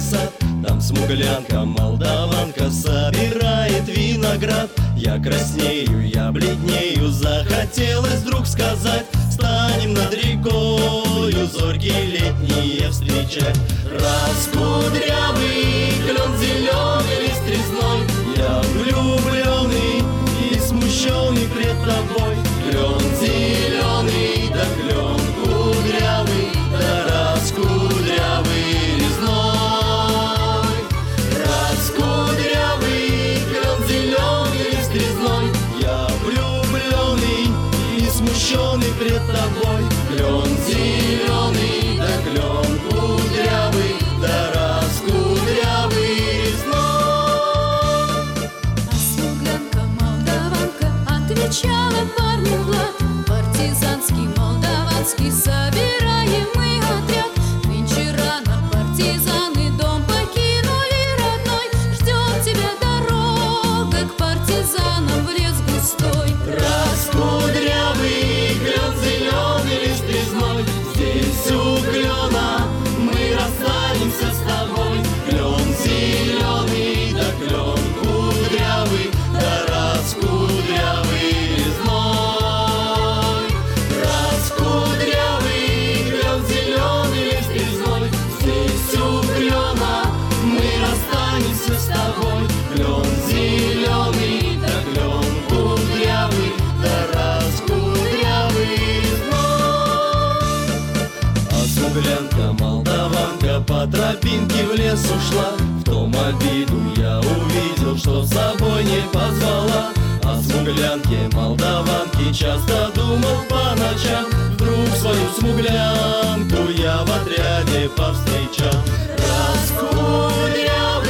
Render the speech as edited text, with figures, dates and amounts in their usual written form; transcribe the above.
сад. Там смуглянка, молдаванка собирает виноград. Я краснею, я бледнею, захотелось вдруг сказать: станем над рекою зорьки летние встречать. Раскудрявый клен зеленый лист резной, я влюбленный и смущенный пред тобой. Клен зеленый, да клен кудрявый, да раскудрявый резной. Раскудрявый клен зеленый лист резной, я влюбленный и смущенный пред тобой. Клен зеленый, да клен кудрявый, да раскудрявый резной. А смуглянка, молдаванка отвечала парню Влад: партизанский, молдаванский собираемый отряд. Нынче рано партизаны дом покинули родной, ждет тебя дорога к партизанам в лес густой. Раскудрявый клен зеленый лист резной, здесь у клена мы расстанемся с тобой. Клен зеленый, да клен кудрявый, да раскудрявый резной. Раскудрявый клен зеленый лист резной, здесь у клена мы расстанемся с тобой. Клен зеленый, да клен кудрявый, да раскудрявый резной. А смуглянка, молдаванка по тропинке в лес ушла. В том обиду я увидел, что с собой не позвала. О смуглянке, молдаванке часто думал по ночам. Вдруг свою смуглянку я в отряде повстречал. Раскудрявый